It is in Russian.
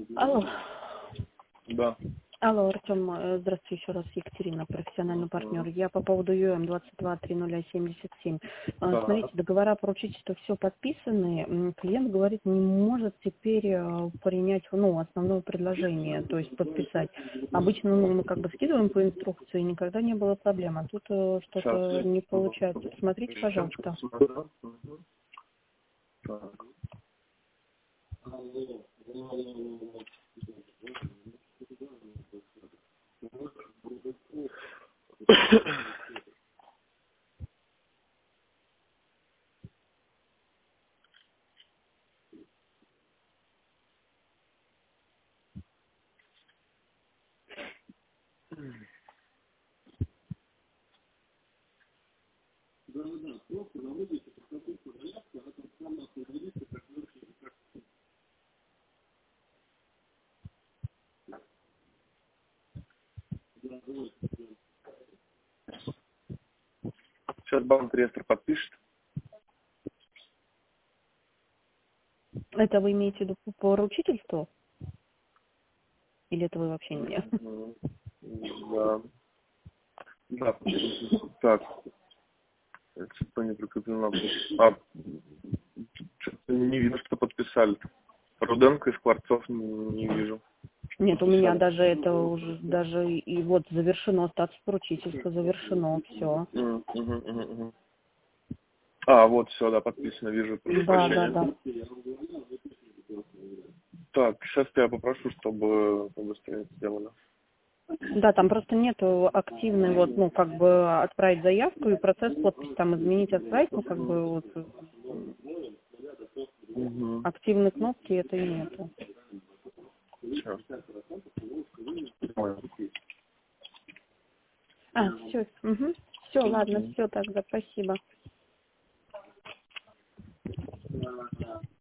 Алло. Да. Алло, Артем, здравствуйте еще раз, Екатерина, профессиональный партнер. Я по поводу ЮМ 22-3077. Да. Смотрите, договора поручительства все подписаны. Клиент говорит, не может теперь принять основное предложение, то есть подписать. Обычно мы как бы скидываем по инструкции, никогда не было проблем, а тут что-то не получается. Посмотрите, пожалуйста. Так. Сейчас банк реестр подпишет. Это вы имеете в виду по поручительству? Или это вы вообще не мне? Да. Да. Так. Что-то не прикреплено. Что-то не видно, что подписали. Руденко и Скворцов не вижу. Нет, у меня даже это уже, даже и вот завершено, статус поручительства завершено, все. А, вот все, да, подписано, вижу. Прошу прощения. Да. Так, сейчас я попрошу, чтобы побыстрее это сделали. Да, там просто нету активной отправить заявку и процесс подписи, там изменить, отправить, активной кнопки это и нету. Всё. Все, все, ладно, все тогда, спасибо.